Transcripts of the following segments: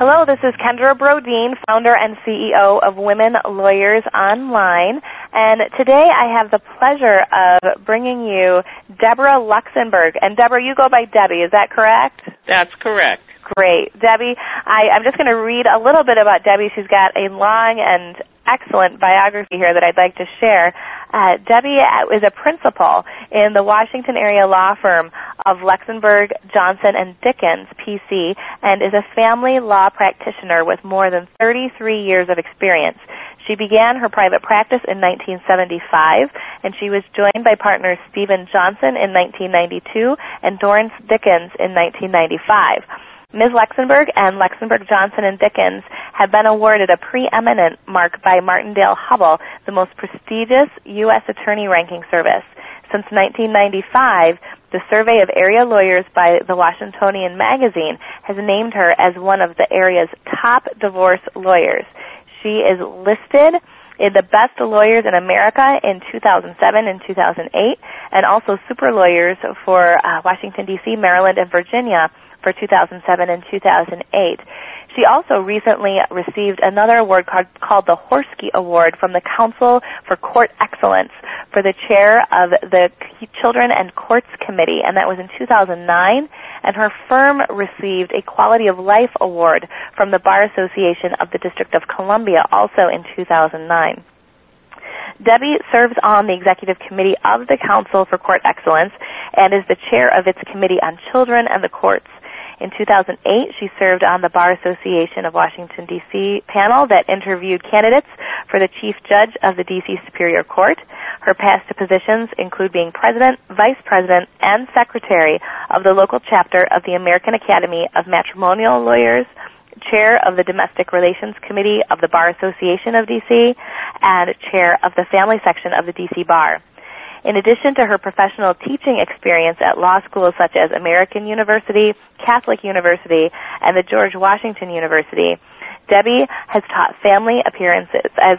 Hello, this is Kendra Brodeen, founder and CEO of Women Lawyers Online, and today I have the pleasure of bringing you Deborah Luxenberg. And Deborah, you go by Debbie, is that correct? That's correct. Great. Debbie, I'm just going to read a little bit about Debbie. She's got a long and excellent biography here that I'd like to share. Debbie is a principal in the Washington area law firm of Luxenberg, Johnson & Dickens, P.C., and is a family law practitioner with more than 33 years of experience. She began her private practice in 1975, and she was joined by partners Stephen Johnson in 1992 and Dorrance Dickens in 1995. Ms. Luxenberg and Luxenberg, Johnson & Dickens have been awarded a preeminent mark by Martindale-Hubbell, the most prestigious U.S. attorney ranking service. Since 1995, the Survey of Area Lawyers by the Washingtonian magazine has named her as one of the area's top divorce lawyers. She is listed in the best lawyers in America in 2007 and 2008, and also super lawyers for Washington, D.C., Maryland, and Virginia for 2007 and 2008. She also recently received another award called the Horsky Award from the Council for Court Excellence for the chair of the Children and Courts Committee, and that was in 2009. And her firm received a Quality of Life Award from the Bar Association of the District of Columbia, also in 2009. Debbie serves on the executive committee of the Council for Court Excellence and is the chair of its Committee on Children and the Courts. In 2008, she served on the Bar Association of Washington, D.C. panel that interviewed candidates for the Chief Judge of the D.C. Superior Court. Her past positions include being President, Vice President, and Secretary of the local chapter of the American Academy of Matrimonial Lawyers, Chair of the Domestic Relations Committee of the Bar Association of D.C., and Chair of the Family Section of the D.C. Bar. In addition to her professional teaching experience at law schools such as American University, Catholic University, and the George Washington University, Debbie has had family appearances as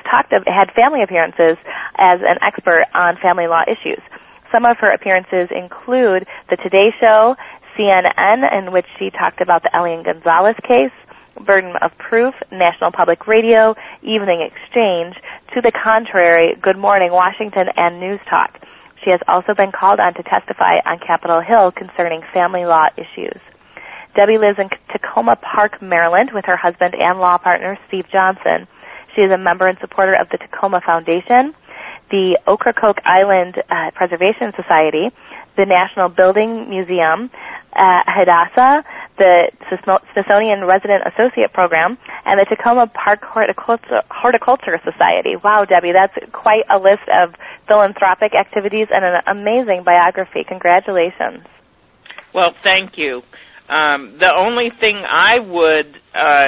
an expert on family law issues. Some of her appearances include The Today Show, CNN, in which she talked about the Elian Gonzalez case, Burden of Proof, National Public Radio, Evening Exchange, To the Contrary, Good Morning Washington, and News Talk. She has also been called on to testify on Capitol Hill concerning family law issues. Debbie lives in Tacoma Park, Maryland, with her husband and law partner, Steve Johnson. She is a member and supporter of the Tacoma Foundation, the Ocracoke Island Preservation Society, the National Building Museum, Hadassah, the Smithsonian Resident Associate Program, and the Tacoma Park Horticulture Society. Wow, Debbie, that's quite a list of philanthropic activities and an amazing biography. Congratulations. Well, thank you. The only thing I would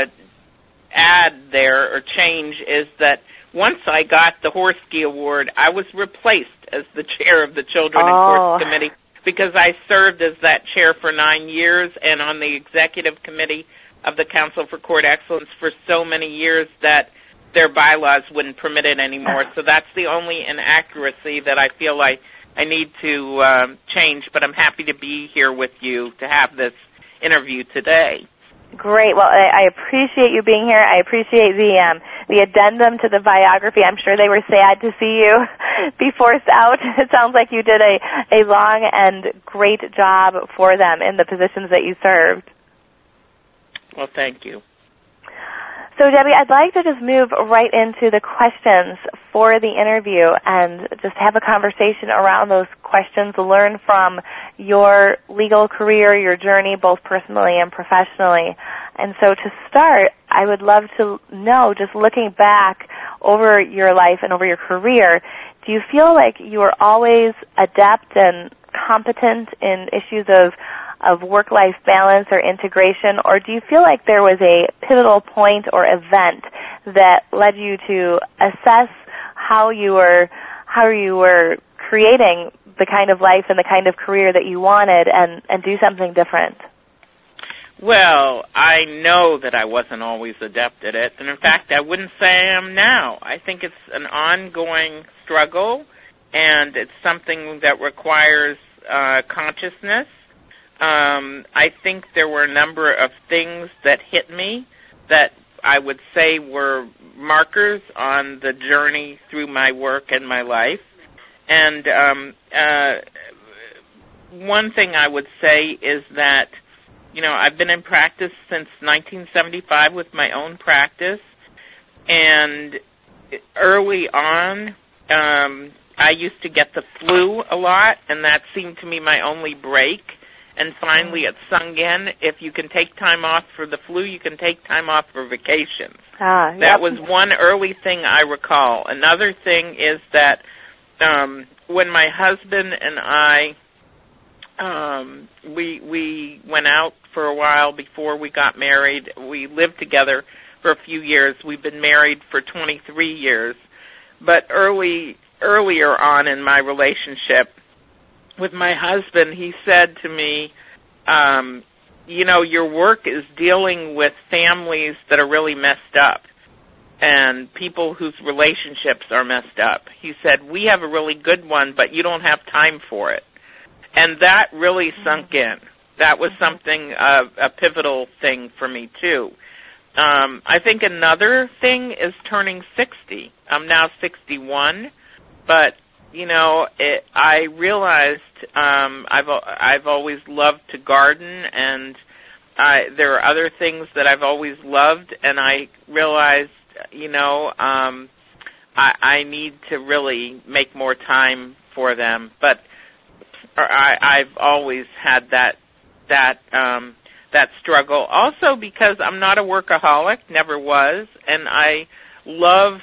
add there or change is that once I got the Horsky Award, I was replaced as the chair of the Children and Courts Committee because I served as that chair for 9 years and on the executive committee of the Council for Court Excellence for so many years that their bylaws wouldn't permit it anymore. So that's the only inaccuracy that I feel like I need to change, but I'm happy to be here with you to have this interview today. Great. Well, I appreciate you being here. I appreciate the addendum to the biography. I'm sure they were sad to see you be forced out. It sounds like you did a long and great job for them in the positions that you served. Well, thank you. So, Debbie, I'd like to just move right into the questions for the interview and just have a conversation around those questions, learn from your legal career, your journey, both personally and professionally. And so to start, I would love to know, just looking back over your life and over your career, do you feel like you were always adept and competent in issues of work-life balance or integration, or do you feel like there was a pivotal point or event that led you to assess how you were creating the kind of life and the kind of career that you wanted and do something different? Well, I know that I wasn't always adept at it, and in fact, I wouldn't say I am now. I think it's an ongoing struggle, and it's something that requires consciousness. I think there were a number of things that hit me that I would say were markers on the journey through my work and my life. And one thing I would say is that, I've been in practice since 1975 with my own practice, and early on, I used to get the flu a lot, and that seemed to me my only break. And finally, it sunk in. If you can take time off for the flu, you can take time off for vacations. That was one early thing I recall. Another thing is that when my husband and I, we went out for a while before we got married. We lived together for a few years. We've been married for 23 years. But earlier on in my relationship with my husband, he said to me, your work is dealing with families that are really messed up and people whose relationships are messed up. He said, we have a really good one, but you don't have time for it. And that really sunk in. That was something, a pivotal thing for me, too. I think another thing is turning 60. I'm now 61, but I realized I've always loved to garden, and there are other things that I've always loved, and I realized, I need to really make more time for them. But I've always had that struggle. Also because I'm not a workaholic, never was, and I love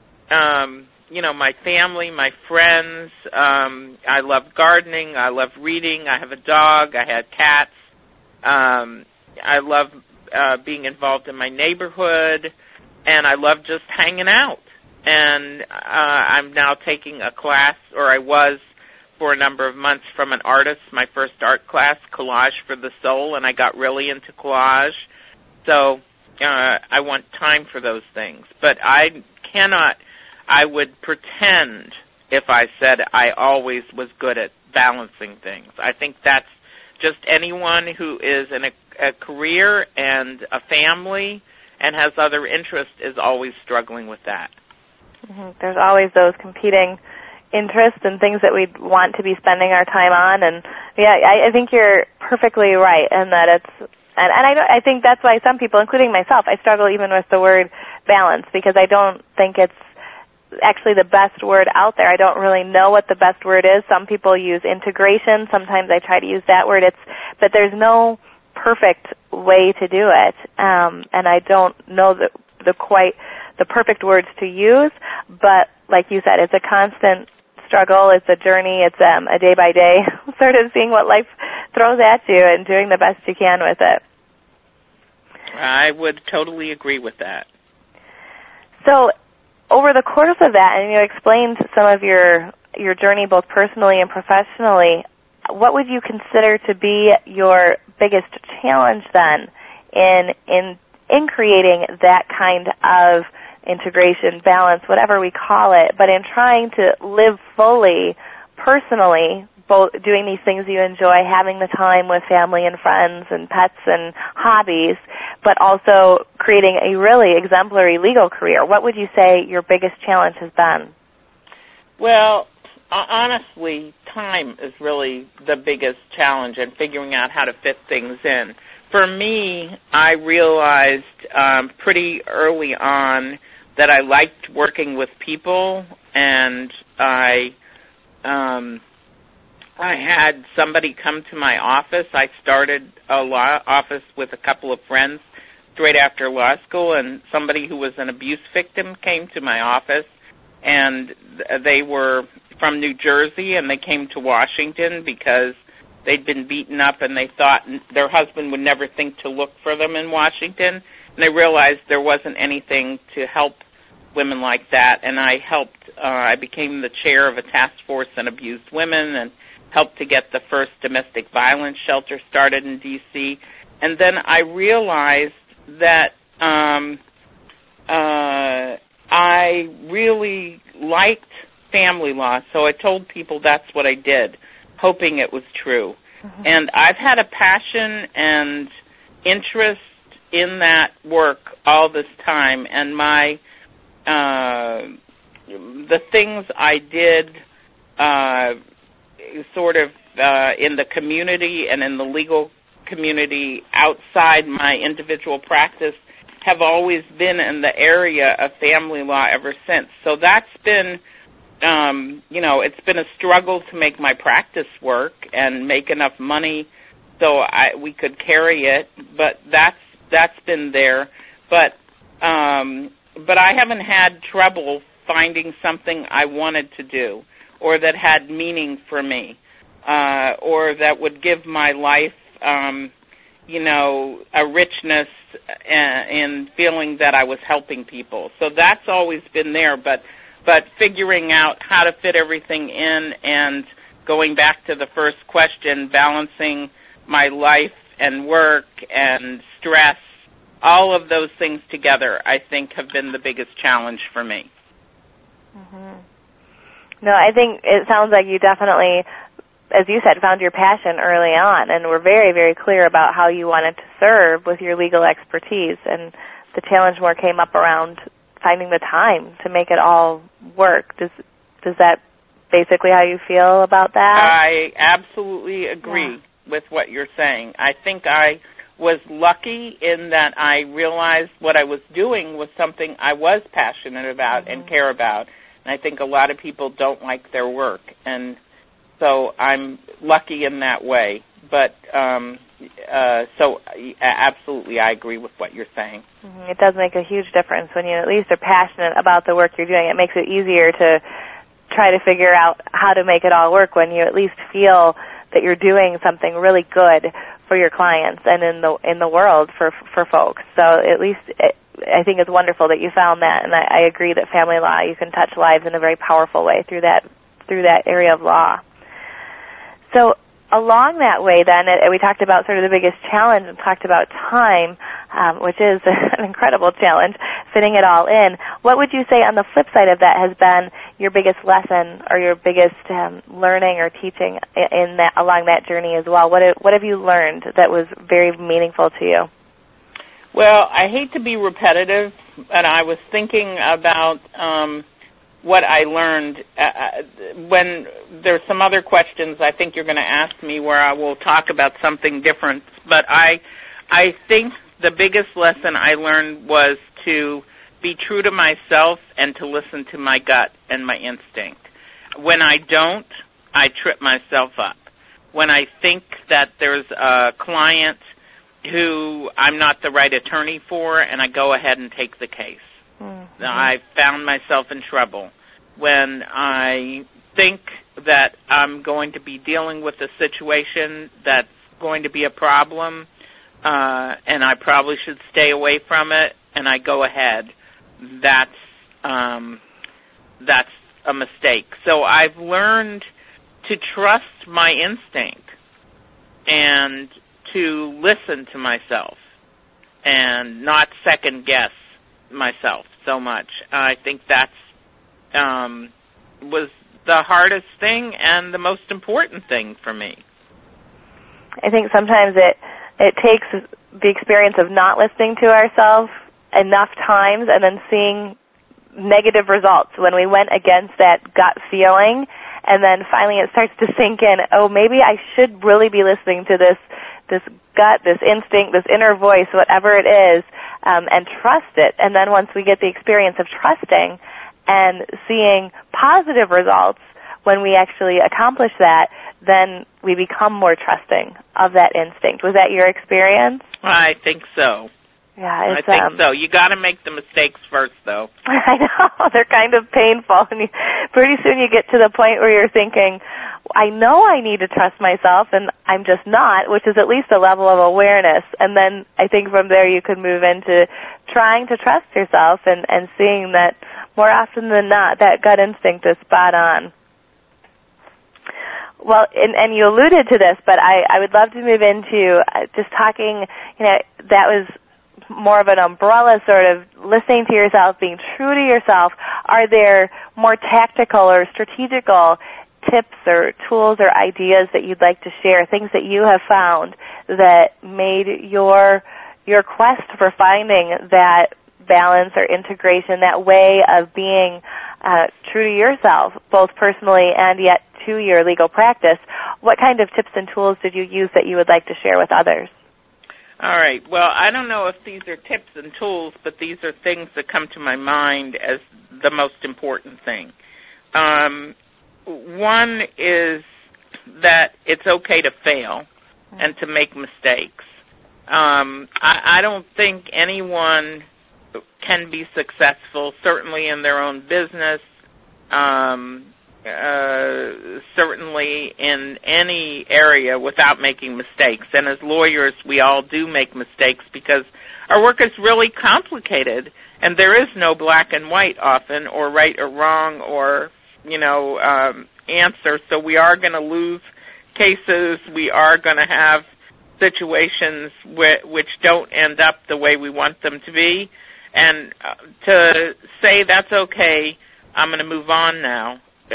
my family, my friends. I love gardening. I love reading. I have a dog. I had cats. I love being involved in my neighborhood, and I love just hanging out. And I'm now taking a class, or I was for a number of months, from an artist, my first art class, Collage for the Soul, and I got really into collage. So I want time for those things. But I would pretend if I said I always was good at balancing things. I think that's just anyone who is in a career and a family and has other interests is always struggling with that. Mm-hmm. There's always those competing interests and things that we want to be spending our time on. And, I think you're perfectly right in that I think that's why some people, including myself, I struggle even with the word balance, because I don't think it's actually the best word out there. I don't really know what the best word is. Some people use integration. Sometimes I try to use that word. But there's no perfect way to do it, and I don't know the perfect words to use. But like you said, it's a constant struggle. It's a journey. It's a day by day sort of seeing what life throws at you and doing the best you can with it. I would totally agree with that. So, over the course of that, and you explained some of your journey both personally and professionally, what would you consider to be your biggest challenge then in creating that kind of integration, balance, whatever we call it, but in trying to live fully, personally, both doing these things you enjoy, having the time with family and friends and pets and hobbies, but also creating a really exemplary legal career? What would you say your biggest challenge has been? Well, honestly, time is really the biggest challenge, and figuring out how to fit things in. For me, I realized pretty early on that I liked working with people, and I had somebody come to my office. I started a law office with a couple of friends straight after law school, and somebody who was an abuse victim came to my office, and they were from New Jersey, and they came to Washington because they'd been beaten up, and they thought their husband would never think to look for them in Washington, and they realized there wasn't anything to help women like that, and I became the chair of a task force on abused women and helped to get the first domestic violence shelter started in D.C., and then I realized that I really liked family law, so I told people that's what I did, hoping it was true. Mm-hmm. And I've had a passion and interest in that work all this time, and my the things I did sort of in the community and in the legal community outside my individual practice have always been in the area of family law ever since. So that's been, it's been a struggle to make my practice work and make enough money so we could carry it, but that's been there. But I haven't had trouble finding something I wanted to do or that had meaning for me or that would give my life, a richness in feeling that I was helping people. So that's always been there, but figuring out how to fit everything in and going back to the first question, balancing my life and work and stress, all of those things together, I think, have been the biggest challenge for me. Mm-hmm. No, I think it sounds like you definitely, as you said, found your passion early on and were very, very clear about how you wanted to serve with your legal expertise. And the challenge more came up around finding the time to make it all work. Does that basically how you feel about that? I absolutely agree with what you're saying. I think I was lucky in that I realized what I was doing was something I was passionate about and care about. And I think a lot of people don't like their work. And so I'm lucky in that way. But absolutely, I agree with what you're saying. It does make a huge difference when you at least are passionate about the work you're doing. It makes it easier to try to figure out how to make it all work when you at least feel that you're doing something really good for your clients and in the world for folks. So at least I think it's wonderful that you found that, and I agree that family law, you can touch lives in a very powerful way through that area of law. So along that way, then, we talked about sort of the biggest challenge and talked about time, which is an incredible challenge, fitting it all in. What would you say on the flip side of that has been your biggest lesson or your biggest learning or teaching in that along that journey as well? What have you learned that was very meaningful to you? Well, I hate to be repetitive, and I was thinking about what I learned when there's some other questions I think you're going to ask me where I will talk about something different. But I think the biggest lesson I learned was to be true to myself and to listen to my gut and my instinct. When I don't, I trip myself up. When I think that there's a client who I'm not the right attorney for, and I go ahead and take the case. Mm-hmm. I found myself in trouble. When I think that I'm going to be dealing with a situation that's going to be a problem, and I probably should stay away from it, and I go ahead, that's a mistake. So I've learned to trust my instinct and to listen to myself and not second guess myself so much. I think that's was the hardest thing and the most important thing for me. I think sometimes it takes the experience of not listening to ourselves enough times and then seeing negative results when we went against that gut feeling, and then finally it starts to sink in, oh, maybe I should really be listening to this gut, this instinct, this inner voice, whatever it is, and trust it. And then once we get the experience of trusting and seeing positive results when we actually accomplish that, then we become more trusting of that instinct. Was that your experience? I think so. Yeah, I think so. You got to make the mistakes first, though. I know. They're kind of painful. And pretty soon you get to the point where you're thinking, I know I need to trust myself, and I'm just not, which is at least a level of awareness. And then I think from there you could move into trying to trust yourself and seeing that more often than not, that gut instinct is spot on. Well, and you alluded to this, but I would love to move into just talking, that was more of an umbrella sort of listening to yourself, being true to yourself. Are there more tactical or strategical tips or tools or ideas that you'd like to share, things that you have found that made your your quest for finding that balance or integration, that way of being true to yourself, both personally and yet to your legal practice. What kind of tips and tools did you use that you would like to share with others? All right. Well, I don't know if these are tips and tools, but these are things that come to my mind as the most important thing. One is that it's okay to fail and to make mistakes. I don't think anyone can be successful, certainly in their own business, certainly in any area, without making mistakes. And as lawyers, we all do make mistakes because our work is really complicated, and there is no black and white often, or right or wrong, or, answer. So we are going to lose cases. We are going to have situations which don't end up the way we want them to be. And to say that's okay, I'm going to move on now,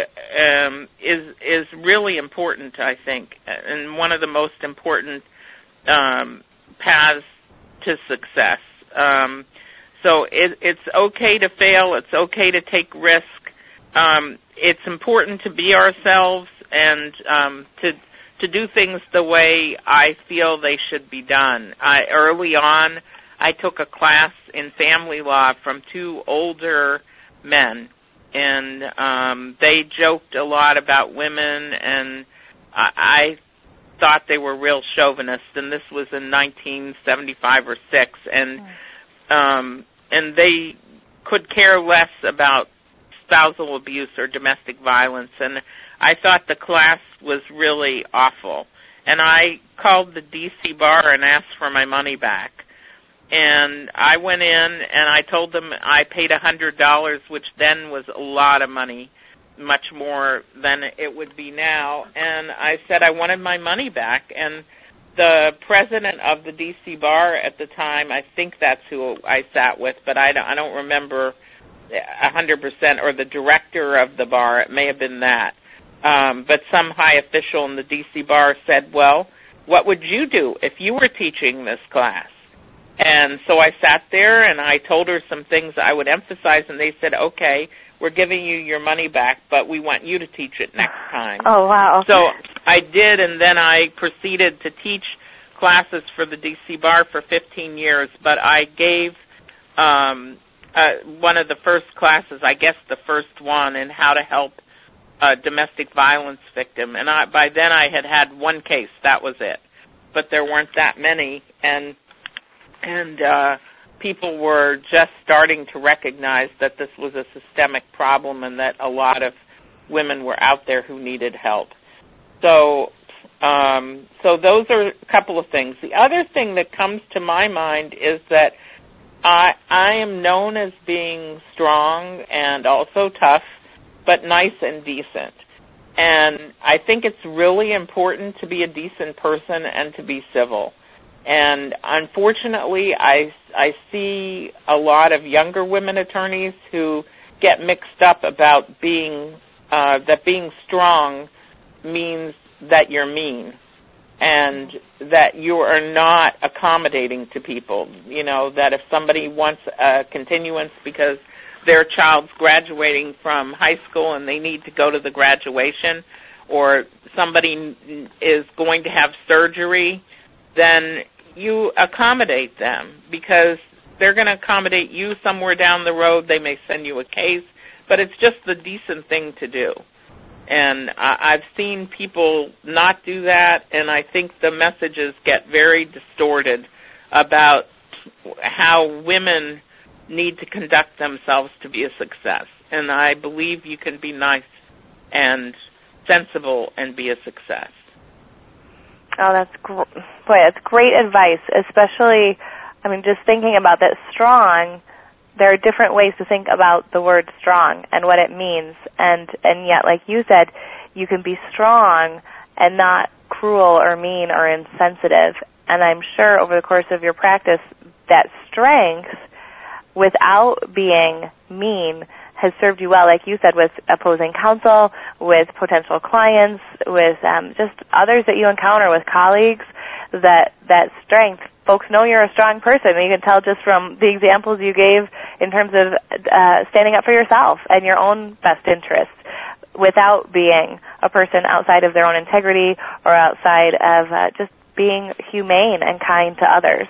is really important, I think, and one of the most important paths to success. So it's okay to fail. It's okay to take risk. It's important to be ourselves and to do things the way I feel they should be done. Early on, I took a class in family law from two older men, and they joked a lot about women, and I thought they were real chauvinists, and this was in 1975 or 6, and they could care less about spousal abuse or domestic violence, and I thought the class was really awful. And I called the D.C. bar and asked for my money back. And I went in and I told them I paid $100, which then was a lot of money, much more than it would be now. And I said I wanted my money back. And the president of the D.C. bar at the time, I think that's who I sat with, but I don't remember 100%, or the director of the bar, it may have been that. But some high official in the D.C. bar said, well, what would you do if you were teaching this class? And so I sat there and I told her some things I would emphasize, and they said, okay, we're giving you your money back, but we want you to teach it next time. Oh, wow. So I did, and then I proceeded to teach classes for the D.C. bar for 15 years, but I gave one of the first classes, I guess the first one, in how to help a domestic violence victim. And by then I had one case. That was it. But there weren't that many, and people were just starting to recognize that this was a systemic problem and that a lot of women were out there who needed help. So those are a couple of things. The other thing that comes to my mind is that I am known as being strong and also tough, but nice and decent. And I think it's really important to be a decent person and to be civil. And unfortunately, I see a lot of younger women attorneys who get mixed up about that being strong means that you're mean and that you are not accommodating to people. You know, that if somebody wants a continuance because their child's graduating from high school and they need to go to the graduation, or somebody is going to have surgery, then you accommodate them because they're going to accommodate you somewhere down the road. They may send you a case, but it's just the decent thing to do. And I've seen people not do that, and I think the messages get very distorted about how women need to conduct themselves to be a success. And I believe you can be nice and sensible and be a success. Oh, that's great advice, especially, just thinking about that strong. There are different ways to think about the word strong and what it means. And yet, like you said, you can be strong and not cruel or mean or insensitive. And I'm sure over the course of your practice, that strength, without being mean, has served you well, like you said, with opposing counsel, with potential clients, with just others that you encounter, with colleagues. that strength. Folks know you're a strong person. You can tell just from the examples you gave in terms of standing up for yourself and your own best interests without being a person outside of their own integrity or outside of just being humane and kind to others.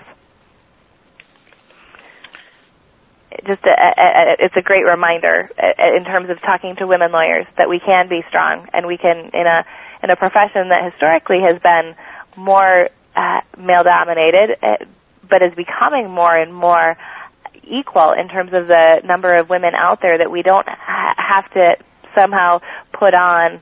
It's a great reminder in terms of talking to women lawyers that we can be strong, and we can, in a profession that historically has been more male-dominated, but is becoming more and more equal in terms of the number of women out there, that we don't have to somehow put on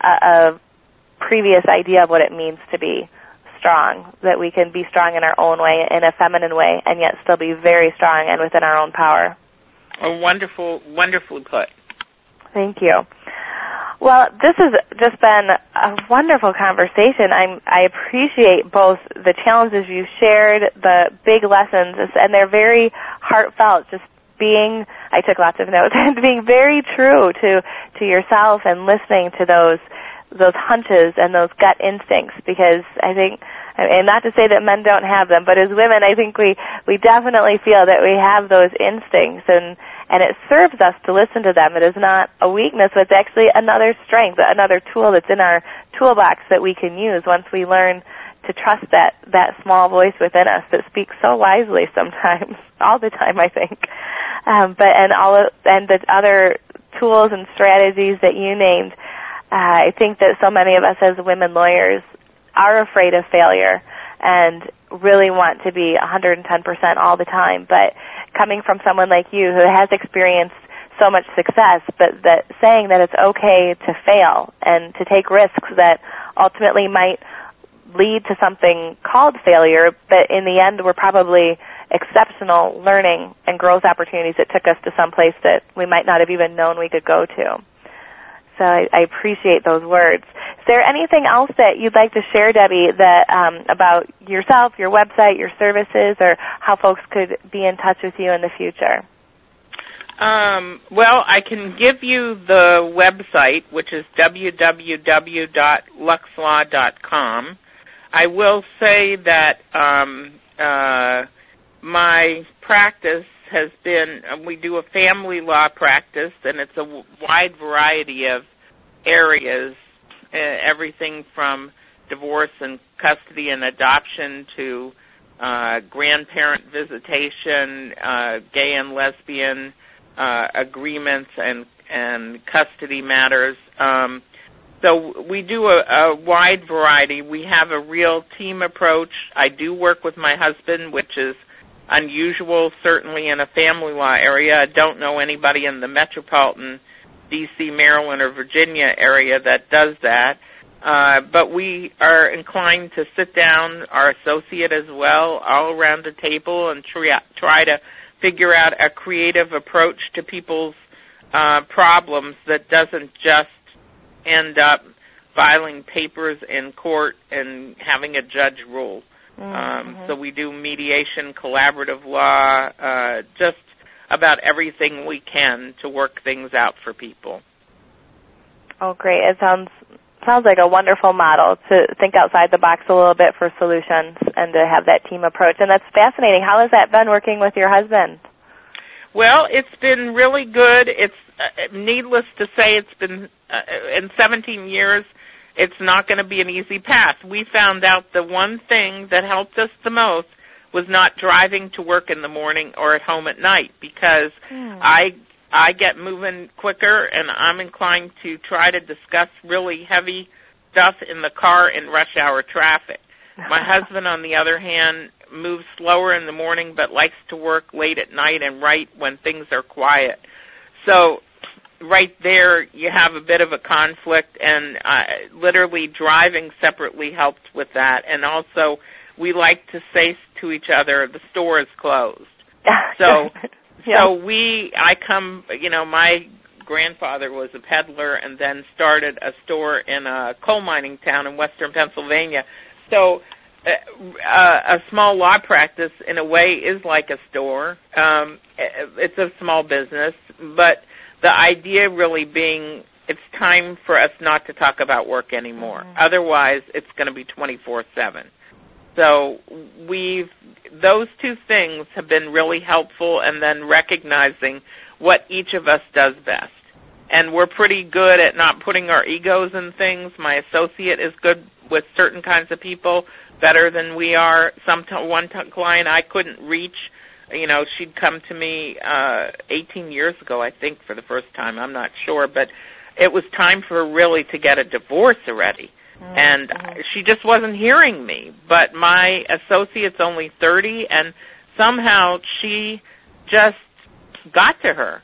a previous idea of what it means to be strong, that we can be strong in our own way, in a feminine way, and yet still be very strong and within our own power. Oh, wonderfully put. Thank you. Well, this has just been a wonderful conversation. I appreciate both the challenges you shared, the big lessons, and they're very heartfelt, just being, I took lots of notes, and being very true to yourself and listening to those hunches and those gut instincts, because I think, and not to say that men don't have them, but as women, I think we definitely feel that we have those instincts, and it serves us to listen to them. It is not a weakness, but it's actually another strength, another tool that's in our toolbox that we can use once we learn to trust that small voice within us that speaks so wisely sometimes, all the time, I think. And the other tools and strategies that you named, I think that so many of us as women lawyers are afraid of failure and really want to be 110% all the time. But coming from someone like you who has experienced so much success, but that saying that it's okay to fail and to take risks that ultimately might lead to something called failure, but in the end were probably exceptional learning and growth opportunities that took us to some place that we might not have even known we could go to. So I appreciate those words. Is there anything else that you'd like to share, Debbie, that about yourself, your website, your services, or how folks could be in touch with you in the future? Well, I can give you the website, which is www.luxlaw.com. I will say that my practice has been, we do a family law practice, and it's a wide variety of areas, everything from divorce and custody and adoption to grandparent visitation, gay and lesbian agreements and custody matters. So we do a wide variety. We have a real team approach. I do work with my husband, which is unusual, certainly in a family law area. I don't know anybody in the metropolitan D.C., Maryland, or Virginia area that does that. But we are inclined to sit down, our associate as well, all around the table and try to figure out a creative approach to people's problems that doesn't just end up filing papers in court and having a judge rule. So we do mediation, collaborative law, just about everything we can to work things out for people. Oh, great. It sounds like a wonderful model to think outside the box a little bit for solutions and to have that team approach. And that's fascinating. How has that been working with your husband? Well, it's been really good. It's needless to say, it's been in 17 years, it's not going to be an easy path. We found out the one thing that helped us the most was not driving to work in the morning or at home at night, because I get moving quicker, and I'm inclined to try to discuss really heavy stuff in the car in rush hour traffic. My husband, on the other hand, moves slower in the morning but likes to work late at night and write when things are quiet. So right there you have a bit of a conflict, and literally driving separately helped with that. And also we like to say to each other, the store is closed. So my grandfather was a peddler and then started a store in a coal mining town in western Pennsylvania. So a small law practice, in a way, is like a store. It's a small business, but the idea really being it's time for us not to talk about work anymore. Otherwise, it's going to be 24/7. So those two things have been really helpful, and then recognizing what each of us does best. And we're pretty good at not putting our egos in things. My associate is good with certain kinds of people, better than we are. One client I couldn't reach, she'd come to me 18 years ago, I think, for the first time. I'm not sure, but it was time for her really to get a divorce already. Mm-hmm. And she just wasn't hearing me. But my associate's only 30, and somehow she just got to her.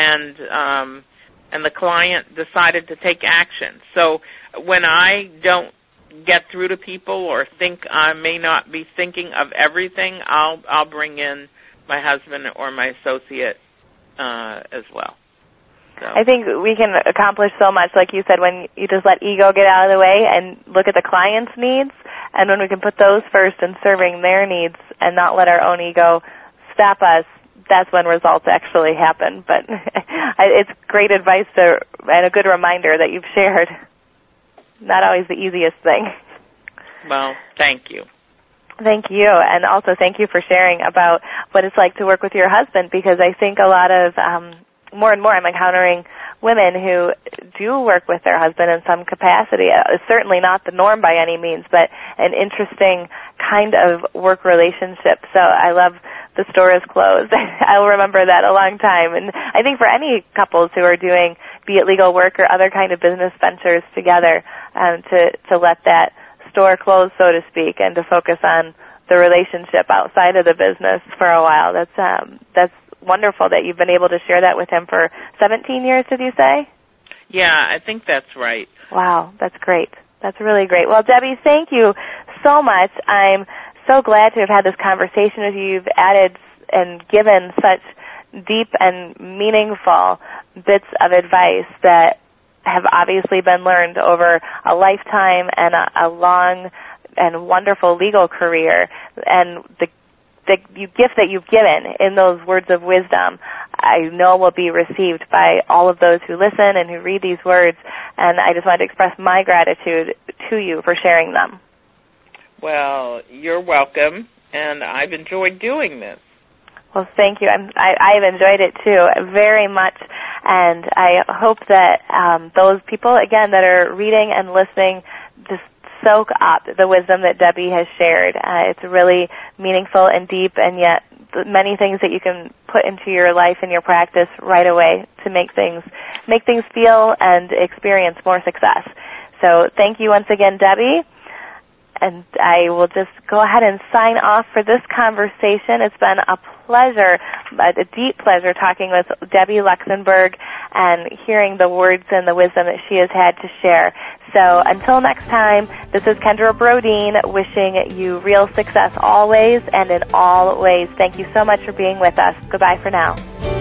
And the client decided to take action. So when I don't get through to people or think I may not be thinking of everything, I'll bring in my husband or my associate as well. So. I think we can accomplish so much, like you said, when you just let ego get out of the way and look at the client's needs, and when we can put those first in serving their needs and not let our own ego stop us, that's when results actually happen. But it's great advice and a good reminder that you've shared. Not always the easiest thing. Well, thank you. Thank you, and also thank you for sharing about what it's like to work with your husband, because I think a lot of, more and more I'm encountering women who do work with their husband in some capacity. It's certainly not the norm by any means, but an interesting kind of work relationship. So I love the store is closed. I'll remember that a long time. And I think for any couples who are doing, be it legal work or other kind of business ventures together, to let that store close, so to speak, and to focus on the relationship outside of the business for a while. That's wonderful that you've been able to share that with him for 17 years, did you say? Yeah, I think that's right. Wow, that's great. That's really great. Well, Debbie, thank you so much. I'm so glad to have had this conversation with you. You've added and given such deep and meaningful bits of advice that have obviously been learned over a lifetime and a long and wonderful legal career. And the gift that you've given in those words of wisdom, I know will be received by all of those who listen and who read these words. And I just wanted to express my gratitude to you for sharing them. Well, you're welcome, and I've enjoyed doing this. Well, thank you. I've enjoyed it, too, very much, and I hope that those people, again, that are reading and listening, just soak up the wisdom that Debbie has shared. It's really meaningful and deep, and yet many things that you can put into your life and your practice right away to make things feel and experience more success. So thank you once again, Debbie. And I will just go ahead and sign off for this conversation. It's been a pleasure, a deep pleasure, talking with Debbie Luxenberg and hearing the words and the wisdom that she has had to share. So until next time, this is Kendra Brodeen wishing you real success always and in all ways. Thank you so much for being with us. Goodbye for now.